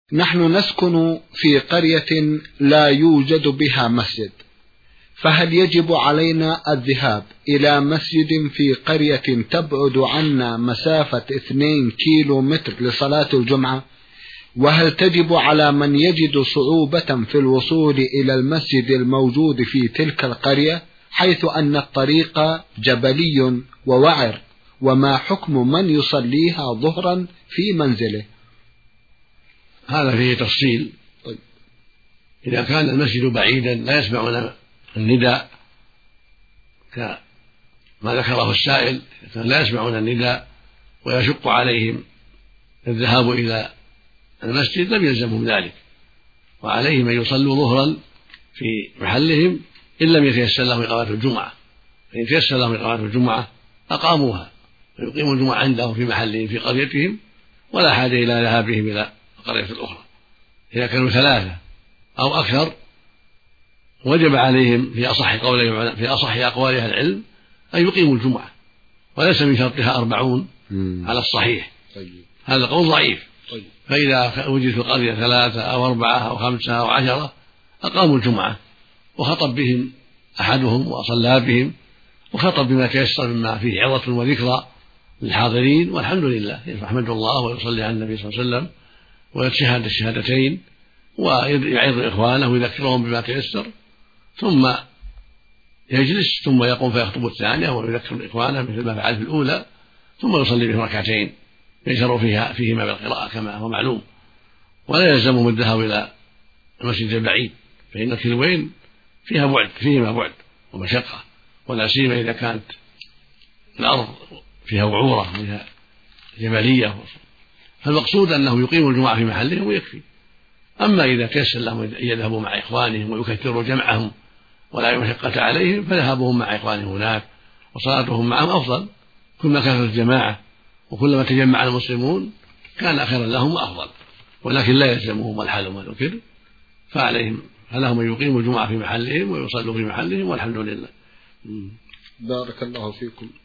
نحن نسكن في قرية لا يوجد بها مسجد، فهل يجب علينا الذهاب إلى مسجد في قرية تبعد عنا مسافة 2 كيلومتر لصلاة الجمعة؟ وهل تجب على من يجد صعوبة في الوصول إلى المسجد الموجود في تلك القرية حيث أن الطريق جبلي ووعر؟ وما حكم من يصليها ظهرا في منزله؟ هذا فيه تفصيل. إذا كان المسجد بعيدا لا يسمعون النداء كما ذكره السائل، لا يسمعون النداء ويشق عليهم الذهاب إلى المسجد لم يلزمهم ذلك، وعليهم أن يصلوا ظهرا في محلهم إن لم يتيسر لهم إقامة الجمعة. فإن تيسر لهم إقامة الجمعة أقاموها ويقيموا الجمعة عندهم في محلهم في قريتهم، ولا حاجة إلى ذهابهم إلى القرية الأخرى. إذا كانوا 3 أو أكثر وجب عليهم في أصح أقوال أهل العلم أن يقيموا الجمعة، وليس من شرطها 40 على الصحيح. هذا قول ضعيف. فإذا وجد في القرية 3 أو 4 أو 5 أو 10 أقاموا الجمعة، وخطب بهم أحدهم وصلى بهم، وخطب بما تيسر مما فيه عظة وذكرى للحاضرين، والحمد لله. يحمد الله ويصلي على النبي صلى الله عليه وسلم ويتشهد الشهادتين ويعظ إخوانه ويذكرهم بما تيسر، ثم يجلس ثم يقوم فيخطب الثانية ويذكر إخوانه مثل ما فعل في الأولى، ثم يصلي بهم 2 يجهر فيهما بالقراءة كما هو معلوم. ولا يلزمهم الذهاب إلى المسجد البعيد، فإن الكيلوين فيهما بعد ومشقة، ولا سيما إذا كانت الأرض فيها وعورة فيها جبلية. فالمقصود أنه يقيم الجمعة في محلهم ويكفي. أما إذا تيسر لهم أن يذهبوا مع إخوانهم ويكثروا جمعهم ولا مشقة عليهم فذهابهم مع إخوانهم هناك وصلاتهم معهم أفضل. كلما كثرت الجماعة وكلما تجمع المسلمون كان خيرا لهم وأفضل، ولكن لا يلزمهم الحال والذكر، فلهم أن يقيموا الجمعة في محلهم ويصلوا في محلهم، والحمد لله. بارك الله فيكم.